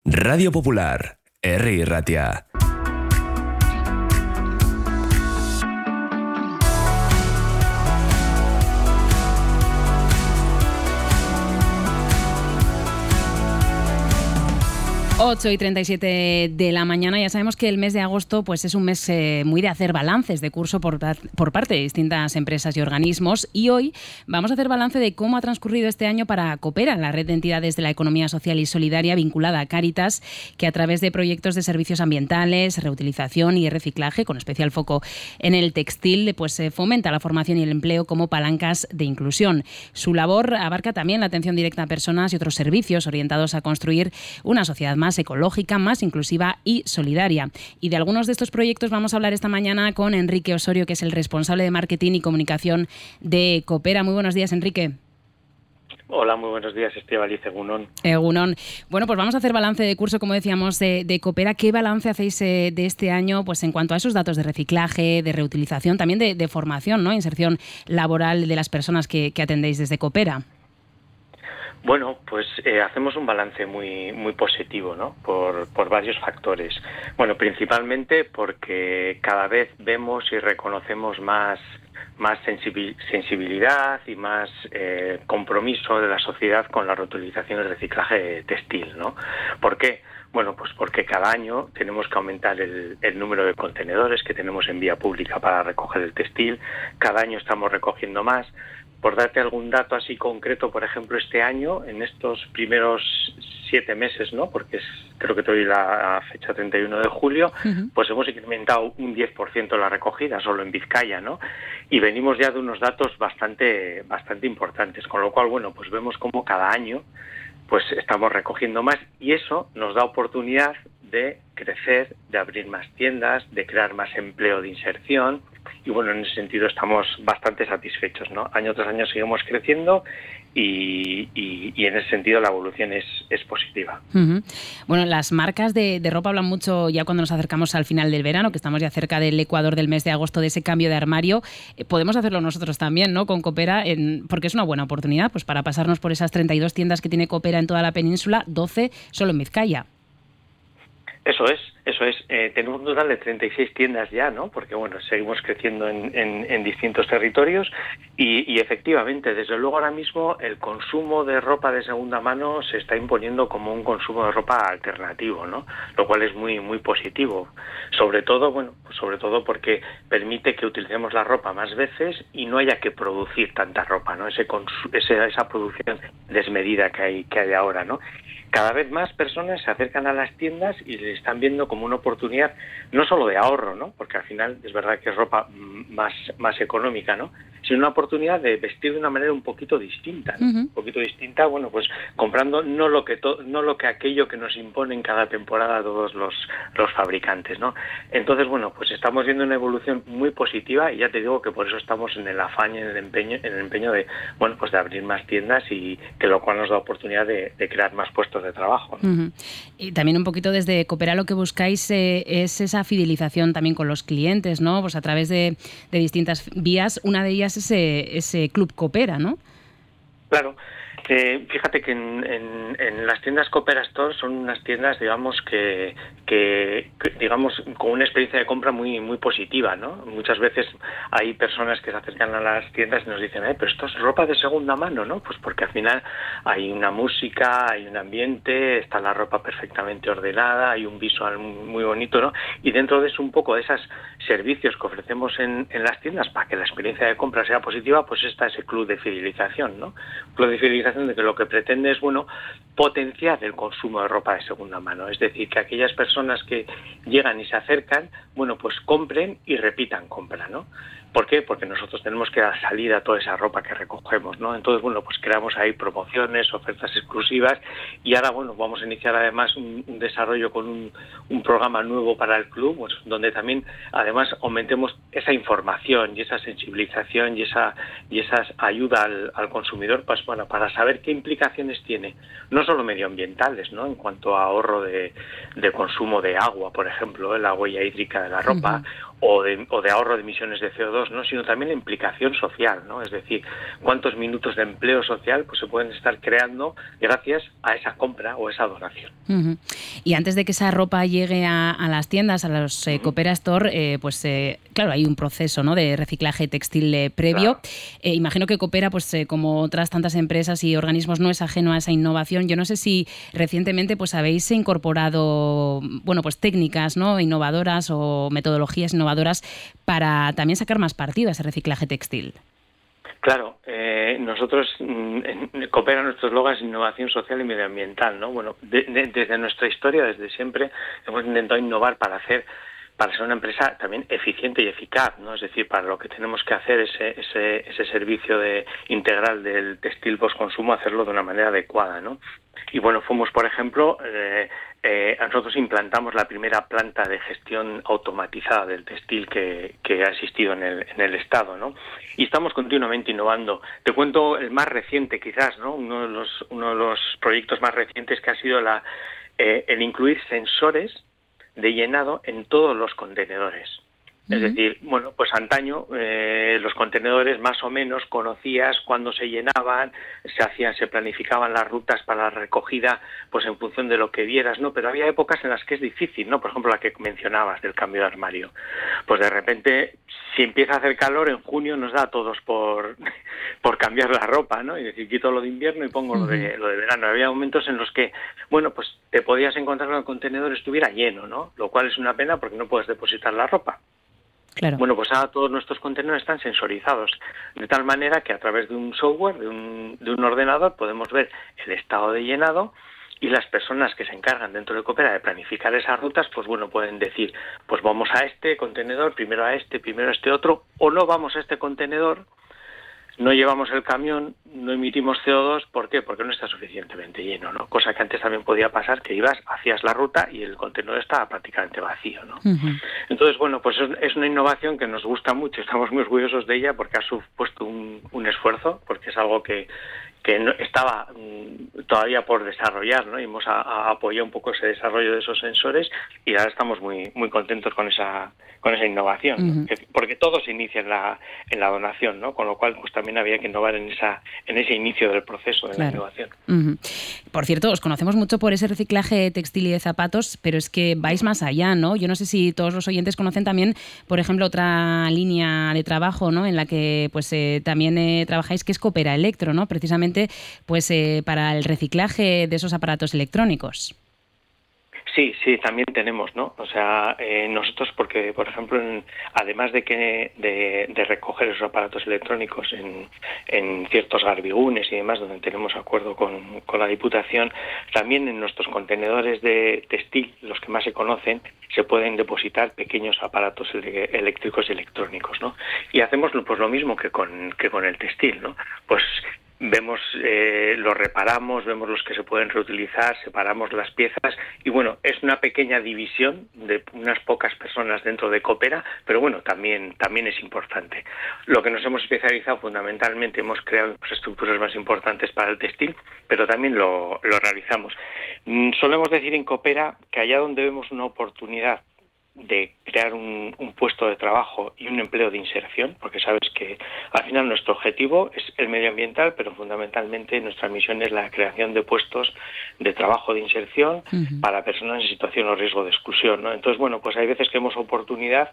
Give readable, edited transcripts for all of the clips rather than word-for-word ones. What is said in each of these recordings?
Radio Popular, Herri Ratia. Ocho y 37 de la mañana. Ya sabemos que el mes de agosto pues es un mes muy de hacer balances de curso por parte de distintas empresas y organismos, y hoy vamos a hacer balance de cómo ha transcurrido este año para Coopera, la red de entidades de la economía social y solidaria vinculada a Cáritas, que a través de proyectos de servicios ambientales, reutilización y reciclaje, con especial foco en el textil, pues fomenta la formación y el empleo como palancas de inclusión. Su labor abarca también la atención directa a personas y otros servicios orientados a construir una sociedad más ecológica, más inclusiva y solidaria. Y de algunos de estos proyectos vamos a hablar esta mañana con Enrique Osorio, que es el responsable de marketing y comunicación de Coopera. Muy buenos días, Enrique. Hola, muy buenos días, Estíbaliz, Egunon. Egunon. Bueno, pues vamos a hacer balance de curso, como decíamos, de Coopera. ¿Qué balance hacéis de este año pues en cuanto a esos datos de reciclaje, de reutilización, también de formación, ¿no? Inserción laboral de las personas que atendéis desde Coopera? Bueno, pues hacemos un balance muy positivo, ¿no? Por varios factores. Bueno, principalmente porque cada vez vemos y reconocemos más sensibilidad y más compromiso de la sociedad con la reutilización y reciclaje textil, ¿no? ¿Por qué? Bueno, pues porque cada año tenemos que aumentar el número de contenedores que tenemos en vía pública para recoger el textil. Cada año estamos recogiendo más. Por darte algún dato así concreto, por ejemplo, este año, en estos primeros 7 meses, ¿no? Porque creo que te doy la fecha 31 de julio, pues hemos incrementado un 10% la recogida solo en Vizcaya, ¿no? Y venimos ya de unos datos bastante importantes, con lo cual, bueno, pues vemos cómo cada año pues estamos recogiendo más, y eso nos da oportunidad de crecer, de abrir más tiendas, de crear más empleo de inserción, y bueno, en ese sentido estamos bastante satisfechos, ¿no? Año tras año seguimos creciendo y en ese sentido la evolución es positiva. Bueno, las marcas de ropa hablan mucho ya cuando nos acercamos al final del verano, que estamos ya cerca del ecuador del mes de agosto, de ese cambio de armario. Podemos hacerlo nosotros también, ¿no? Con Coopera, porque es una buena oportunidad pues para pasarnos por esas 32 tiendas que tiene Coopera en toda la península, 12 solo en Vizcaya. Eso es. Tenemos un total de 36 tiendas ya, ¿no? Porque, bueno, seguimos creciendo en distintos territorios y efectivamente, desde luego ahora mismo el consumo de ropa de segunda mano se está imponiendo como un consumo de ropa alternativo, ¿no? Lo cual es muy positivo. Sobre todo porque permite que utilicemos la ropa más veces y no haya que producir tanta ropa, ¿no? Esa producción desmedida que hay ahora, ¿no? Cada vez más personas se acercan a las tiendas y le están viendo como una oportunidad no solo de ahorro, ¿no? Porque al final es verdad que es ropa más económica, ¿no? Sino una oportunidad de vestir de una manera un poquito distinta, ¿no? Un poquito distinta, bueno, pues comprando no lo que aquello que nos imponen cada temporada todos los fabricantes, ¿no? Entonces, bueno, pues estamos viendo una evolución muy positiva y ya te digo que por eso estamos en el afán y en el empeño de, bueno, pues de abrir más tiendas, y que lo cual nos da oportunidad de crear más puestos de trabajo, ¿no? Y también un poquito desde Coopera lo que buscáis es esa fidelización también con los clientes, ¿no? Pues a través de distintas vías. Una de ellas es ese Club Coopera, ¿no? Claro. Fíjate que en las tiendas Coopera Store son unas tiendas, digamos, que digamos, con una experiencia de compra muy positiva, ¿no? Muchas veces hay personas que se acercan a las tiendas y nos dicen, pero esto es ropa de segunda mano, ¿no? Pues porque al final hay una música, hay un ambiente, está la ropa perfectamente ordenada, hay un visual muy bonito, ¿no? Y dentro de eso, un poco de esos servicios que ofrecemos en las tiendas para que la experiencia de compra sea positiva, pues está ese club de fidelización, ¿no? Club de fidelización de que lo que pretende es, bueno, potenciar el consumo de ropa de segunda mano, es decir, que aquellas personas que llegan y se acercan, bueno, pues compren y repitan compra, ¿no? ¿Por qué? Porque nosotros tenemos que dar salida a toda esa ropa que recogemos, ¿no? Entonces, bueno, pues creamos ahí promociones, ofertas exclusivas, y ahora, bueno, vamos a iniciar además un desarrollo con un programa nuevo para el club, pues, donde también, además, aumentemos esa información y esa sensibilización y esa ayuda al consumidor, pues, bueno, para saber qué implicaciones tiene, no solo medioambientales, ¿no? En cuanto a ahorro de consumo de agua, por ejemplo, la huella hídrica de la ropa, o de ahorro de emisiones de CO2, CO2, ¿no? Sino también la implicación social, ¿no? Es decir, cuántos minutos de empleo social pues se pueden estar creando gracias a esa compra o esa donación. Uh-huh. Y antes de que esa ropa llegue a las tiendas, a los Coopera Store, claro, hay un proceso, ¿no?, de reciclaje textil previo. Claro. Imagino que Coopera, pues como otras tantas empresas y organismos, no es ajeno a esa innovación. Yo no sé si recientemente pues habéis incorporado, bueno, pues técnicas, ¿no?, innovadoras o metodologías innovadoras para también sacar más partido a ese reciclaje textil. Claro, nosotros en Coopera, nuestro eslogan es innovación social y medioambiental, ¿no? Bueno, desde nuestra historia, desde siempre, hemos intentado innovar para ser una empresa también eficiente y eficaz, ¿no? Es decir, para lo que tenemos que hacer ese servicio integral del textil postconsumo, hacerlo de una manera adecuada, ¿no? Y bueno, fuimos, por ejemplo, nosotros implantamos la primera planta de gestión automatizada del textil que ha existido en el Estado, ¿no? Y estamos continuamente innovando. Te cuento el más reciente, quizás, ¿no? Uno de los proyectos más recientes, que ha sido el incluir sensores de llenado en todos los contenedores. Es decir, bueno, pues antaño los contenedores más o menos conocías cuándo se llenaban, se planificaban las rutas para la recogida, pues en función de lo que vieras, ¿no? Pero había épocas en las que es difícil, ¿no? Por ejemplo, la que mencionabas del cambio de armario. Pues de repente, si empieza a hacer calor, en junio nos da a todos por cambiar la ropa, ¿no? Y decir, quito lo de invierno y pongo lo de verano. Había momentos en los que, bueno, pues te podías encontrar que el contenedor estuviera lleno, ¿no? Lo cual es una pena porque no puedes depositar la ropa. Claro. Bueno, pues ahora todos nuestros contenedores están sensorizados, de tal manera que a través de un software, de un ordenador, podemos ver el estado de llenado, y las personas que se encargan dentro de Coopera de planificar esas rutas, pues bueno, pueden decir, pues vamos a este contenedor, primero a este otro, o no vamos a este contenedor, no llevamos el camión, no emitimos CO2, ¿por qué? Porque no está suficientemente lleno, ¿no? Cosa que antes también podía pasar, que hacías la ruta y el contenedor estaba prácticamente vacío, ¿no? Uh-huh. Entonces, bueno, pues es una innovación que nos gusta mucho, estamos muy orgullosos de ella porque ha supuesto un esfuerzo, porque es algo que no, estaba todavía por desarrollar, ¿no? Y hemos apoyado un poco ese desarrollo de esos sensores y ahora estamos muy muy contentos con esa innovación, ¿no? Porque todo se inicia en la donación, ¿no? Con lo cual pues también había que innovar en ese inicio del proceso de la innovación. Uh-huh. Por cierto, os conocemos mucho por ese reciclaje textil y de zapatos, pero es que vais más allá, ¿no? Yo no sé si todos los oyentes conocen también, por ejemplo, otra línea de trabajo, ¿no?, en la que pues también trabajáis, que es Coopera Electro, ¿no? Precisamente pues para el reciclaje de esos aparatos electrónicos. Sí, también tenemos, ¿no? O sea, nosotros, porque, por ejemplo, además de recoger esos aparatos electrónicos en ciertos garbigunes y demás, donde tenemos acuerdo con la Diputación, también en nuestros contenedores de textil, los que más se conocen, se pueden depositar pequeños aparatos eléctricos y electrónicos, ¿no? Y hacemos pues lo mismo que con el textil, ¿no? Pues vemos, los reparamos, vemos los que se pueden reutilizar, separamos las piezas y bueno, es una pequeña división de unas pocas personas dentro de Coopera, pero bueno, también es importante. Lo que nos hemos especializado fundamentalmente, hemos creado infraestructuras más importantes para el textil, pero también lo realizamos. Solemos decir en Coopera que allá donde vemos una oportunidad de crear un puesto de trabajo y un empleo de inserción, porque sabes que al final nuestro objetivo es el medioambiental, pero fundamentalmente nuestra misión es la creación de puestos de trabajo de inserción para personas en situación o riesgo de exclusión, ¿no? Entonces, bueno, pues hay veces que vemos oportunidad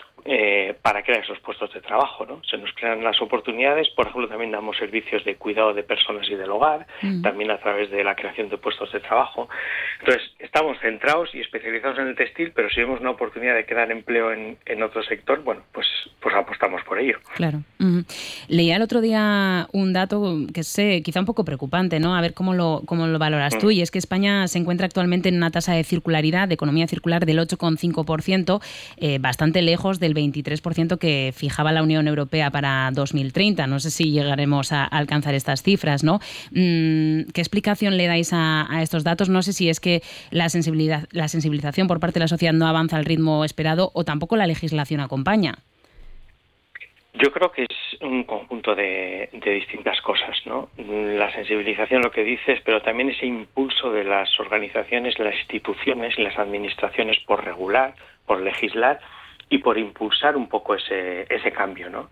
para crear esos puestos de trabajo, ¿no? Se nos crean las oportunidades, por ejemplo, también damos servicios de cuidado de personas y del hogar, también a través de la creación de puestos de trabajo. Entonces, estamos centrados y especializados en el textil, pero si vemos una oportunidad de crear empleo en otro sector, bueno, pues apostamos por ello. Claro. Leía el otro día un dato que es quizá un poco preocupante, ¿no? A ver cómo lo valoras tú, y es que España se encuentra actualmente en una tasa de circularidad, de economía circular del 8,5%, bastante lejos del 23% que fijaba la Unión Europea para 2030. No sé si llegaremos a alcanzar estas cifras, ¿no? ¿Qué explicación le dais a estos datos? No sé si es que la sensibilización por parte de la sociedad no avanza al ritmo esperado o tampoco la legislación acompaña. Yo creo que es un conjunto de distintas cosas, ¿no? La sensibilización, lo que dices, pero también ese impulso de las organizaciones, las instituciones y las administraciones por regular, por legislar y por impulsar un poco ese cambio, ¿no?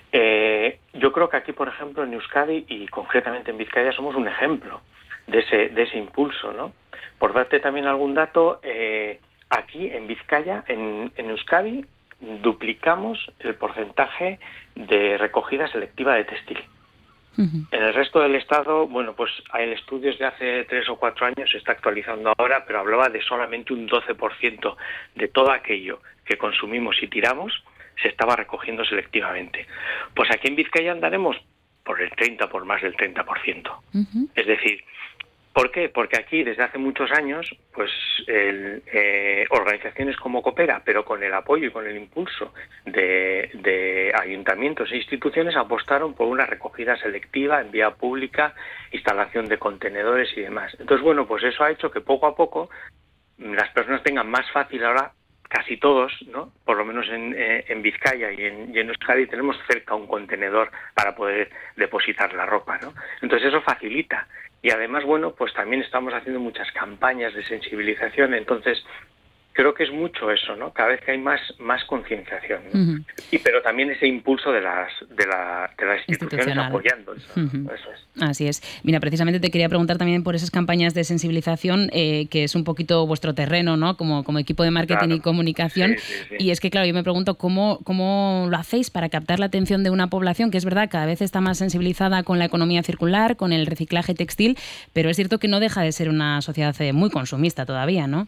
Yo creo que aquí, por ejemplo, en Euskadi y concretamente en Vizcaya somos un ejemplo de ese impulso, ¿no? Por darte también algún dato, aquí en Vizcaya, en Euskadi, duplicamos el porcentaje de recogida selectiva de textil. En el resto del estado, bueno, pues hay estudios de hace 3 o 4 años, se está actualizando ahora, pero hablaba de solamente un 12% de todo aquello que consumimos y tiramos se estaba recogiendo selectivamente. Pues aquí en Vizcaya andaremos por más del 30%. Es decir, ¿por qué? Porque aquí desde hace muchos años, pues organizaciones como Coopera, pero con el apoyo y con el impulso de ayuntamientos e instituciones, apostaron por una recogida selectiva en vía pública, instalación de contenedores y demás. Entonces, bueno, pues eso ha hecho que poco a poco las personas tengan más fácil ahora, casi todos, ¿no? Por lo menos en Vizcaya y en Euskadi tenemos cerca un contenedor para poder depositar la ropa, ¿no? Entonces eso facilita. Y además, bueno, pues también estamos haciendo muchas campañas de sensibilización, entonces creo que es mucho eso, ¿no? Cada vez que hay más concienciación, ¿no? Pero también ese impulso de las instituciones apoyando eso, eso es. Así es. Mira, precisamente te quería preguntar también por esas campañas de sensibilización, que es un poquito vuestro terreno, ¿no? Como equipo de marketing y comunicación. Sí. Y es que, claro, yo me pregunto cómo lo hacéis para captar la atención de una población que es verdad, cada vez está más sensibilizada con la economía circular, con el reciclaje textil, pero es cierto que no deja de ser una sociedad muy consumista todavía, ¿no?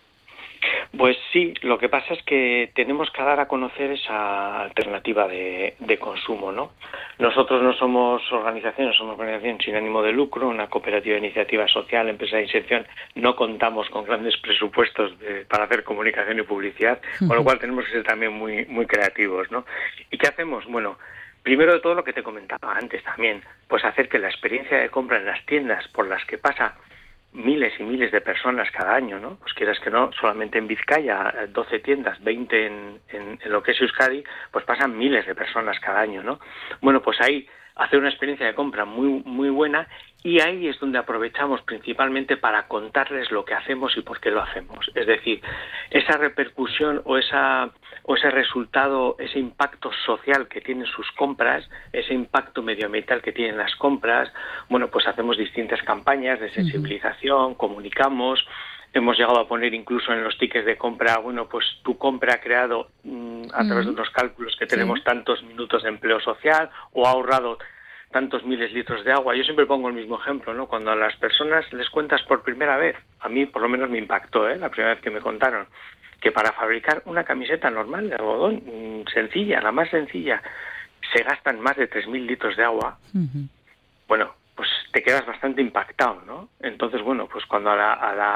Pues sí, lo que pasa es que tenemos que dar a conocer esa alternativa de consumo, ¿no? Nosotros no somos organizaciones, somos organización sin ánimo de lucro, una cooperativa de iniciativa social, empresa de inserción, no contamos con grandes presupuestos para hacer comunicación y publicidad, con lo cual tenemos que ser también muy, muy creativos, ¿no? ¿Y qué hacemos? Bueno, primero de todo lo que te comentaba antes también, pues hacer que la experiencia de compra en las tiendas por las que pasa miles y miles de personas cada año, ¿no? Pues quieras que no, solamente en Vizcaya, 12 tiendas, 20 en lo que es Euskadi, pues pasan miles de personas cada año, ¿no? Bueno, pues ahí hacer una experiencia de compra muy, muy buena, y ahí es donde aprovechamos principalmente para contarles lo que hacemos y por qué lo hacemos. Es decir, esa repercusión o ese resultado, ese impacto social que tienen sus compras, ese impacto medioambiental que tienen las compras, bueno, pues hacemos distintas campañas de sensibilización, comunicamos. Hemos llegado a poner incluso en los tickets de compra, bueno, pues tu compra ha creado, a través de unos cálculos que tenemos, tantos minutos de empleo social o ha ahorrado tantos miles de litros de agua. Yo siempre pongo el mismo ejemplo, ¿no? Cuando a las personas les cuentas por primera vez, a mí por lo menos me impactó, la primera vez que me contaron, que para fabricar una camiseta normal de algodón, sencilla, la más sencilla, se gastan más de 3.000 litros de agua. Bueno, pues te quedas bastante impactado, ¿no? Entonces, bueno, pues cuando a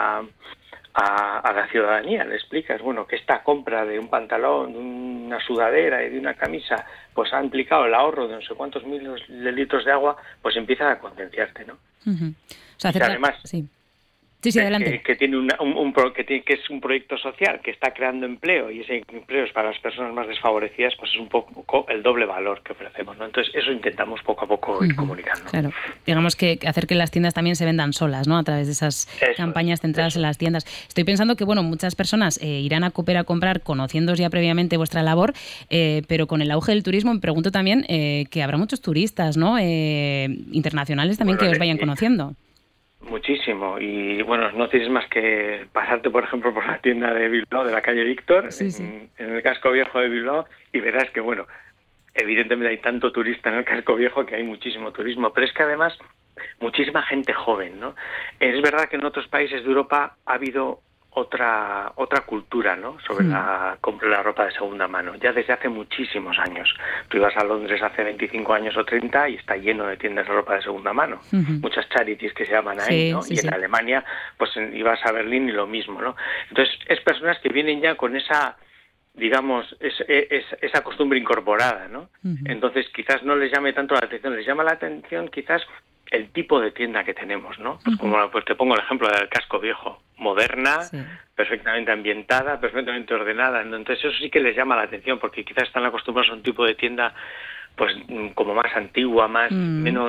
la ciudadanía le explicas, bueno, que esta compra de un pantalón, de una sudadera y de una camisa, pues ha implicado el ahorro de no sé cuántos miles de litros de agua, pues empieza a concienciarte, ¿no? O sea, además, Sí, adelante. Que tiene que es un proyecto social que está creando empleo, y ese empleo es para las personas más desfavorecidas, pues es un poco el doble valor que ofrecemos, ¿no? Entonces eso intentamos poco a poco ir comunicando. Claro, digamos que hacer que las tiendas también se vendan solas, ¿no? A través de esas campañas centradas en las tiendas. Estoy pensando que, bueno, muchas personas irán a Coopera a comprar conociéndoos ya previamente vuestra labor, pero con el auge del turismo me pregunto también que habrá muchos turistas, ¿no? Internacionales también, que os vayan conociendo. Muchísimo, y bueno, no tienes más que pasarte, por ejemplo, por la tienda de Bilbao, de la calle Víctor, en el casco viejo de Bilbao, y verás que, bueno, evidentemente hay tanto turista en el casco viejo que hay muchísimo turismo, pero es que además muchísima gente joven, ¿no? Es verdad que en otros países de Europa ha habido otra cultura, ¿no? Sobre la compra de la ropa de segunda mano, ya desde hace muchísimos años. Tú ibas a Londres hace 25 años o 30 y está lleno de tiendas de ropa de segunda mano, muchas charities que se llaman ahí, ¿no? Y en Alemania, pues ibas a Berlín y lo mismo, ¿no? Entonces, es personas que vienen ya con esa, digamos, esa costumbre incorporada, ¿no? Entonces, quizás no les llame tanto la atención, les llama la atención quizás el tipo de tienda que tenemos, ¿no? Pues pues te pongo el ejemplo del casco viejo, moderna, perfectamente ambientada, perfectamente ordenada. Entonces eso sí que les llama la atención, porque quizás están acostumbrados a un tipo de tienda, pues como más antigua, menos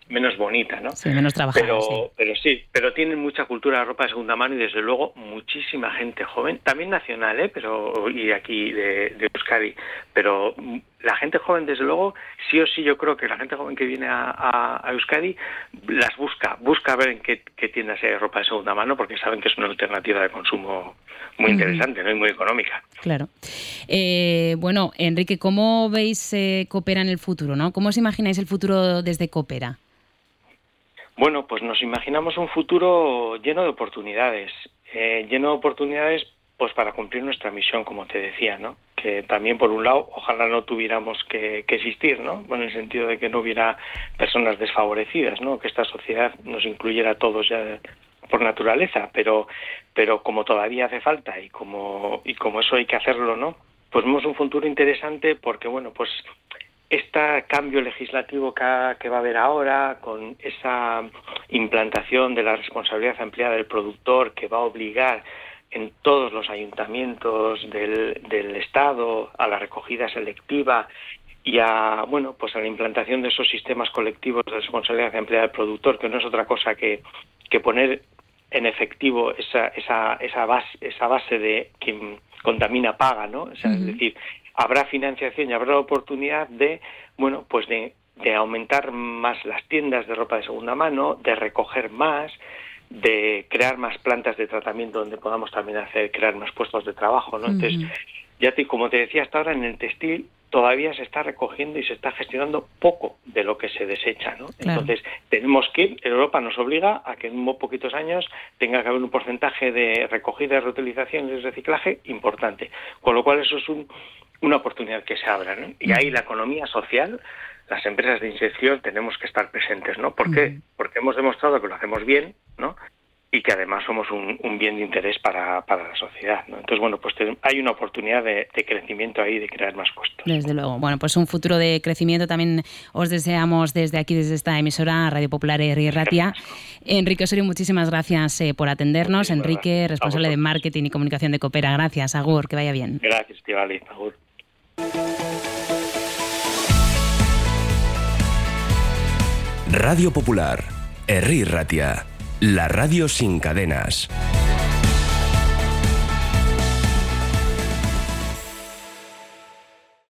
menos bonita, ¿no? Sí, menos trabajada. Pero tienen mucha cultura de ropa de segunda mano y desde luego muchísima gente joven, también nacional, y aquí de Euskadi, pero la gente joven desde luego, sí o sí, yo creo que la gente joven que viene a Euskadi las busca ver en qué tiendas hay ropa de segunda mano, porque saben que es una alternativa de consumo muy interesante, ¿no? Y muy económica. Claro. Bueno, Enrique, ¿cómo veis Coopera en el futuro, ¿no? ¿Cómo os imagináis el futuro desde Coopera? Bueno, pues nos imaginamos un futuro lleno de oportunidades, pues para cumplir nuestra misión, como te decía, ¿no? Que también, por un lado, ojalá no tuviéramos que existir, ¿no? En el sentido de que no hubiera personas desfavorecidas, ¿no? Que esta sociedad nos incluyera a todos ya por naturaleza, pero como todavía hace falta y como eso hay que hacerlo, ¿no? Pues vemos un futuro interesante porque, bueno, pues este cambio legislativo que va a haber ahora, con esa implantación de la responsabilidad ampliada del productor, que va a obligar en todos los ayuntamientos del Estado a la recogida selectiva y a la implantación de esos sistemas colectivos de responsabilidad ampliada del productor, que no es otra cosa que poner en efectivo esa base de quien contamina paga, ¿no? O sea, es decir, habrá financiación y habrá oportunidad de aumentar más las tiendas de ropa de segunda mano, de recoger más, de crear más plantas de tratamiento donde podamos también crear más puestos de trabajo, ¿no? Entonces, como te decía, hasta ahora en el textil todavía se está recogiendo y se está gestionando poco de lo que se desecha, ¿no? Claro. Entonces, tenemos que Europa nos obliga a que en muy poquitos años tenga que haber un porcentaje de recogida, de reutilización y de reciclaje importante, con lo cual eso es una oportunidad que se abra, ¿no? Y ahí la economía social, las empresas de inserción tenemos que estar presentes, ¿no? ¿Por qué? Porque hemos demostrado que lo hacemos bien, ¿no? Y que además somos un bien de interés para la sociedad, ¿no? Entonces, bueno, pues hay una oportunidad de crecimiento ahí, de crear más puestos. Desde luego. Bueno, pues un futuro de crecimiento también os deseamos desde aquí, desde esta emisora Radio Popular Herri Ratia. Enrique Osorio, muchísimas gracias por atendernos. Muchísimas Enrique, gracias. Responsable de Marketing y Comunicación de Coopera. Gracias, agur, que vaya bien. Gracias, Estivali, agur. Radio Popular, Herri Ratia, la radio sin cadenas.